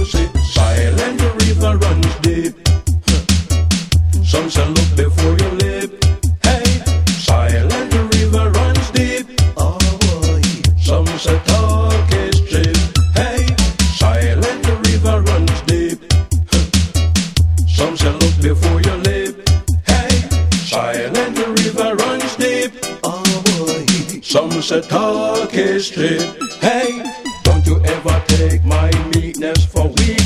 say, silent river runs deep. Some say look before you leap. Hey, silent river runs deep. Oh boy. Some say talk is cheap. Hey, silent river runs deep. Some say look before you leap. Hey, silent river runs deep. Oh boy. Some say talk is cheap. Hey, don't you ever take my meekness for weakness.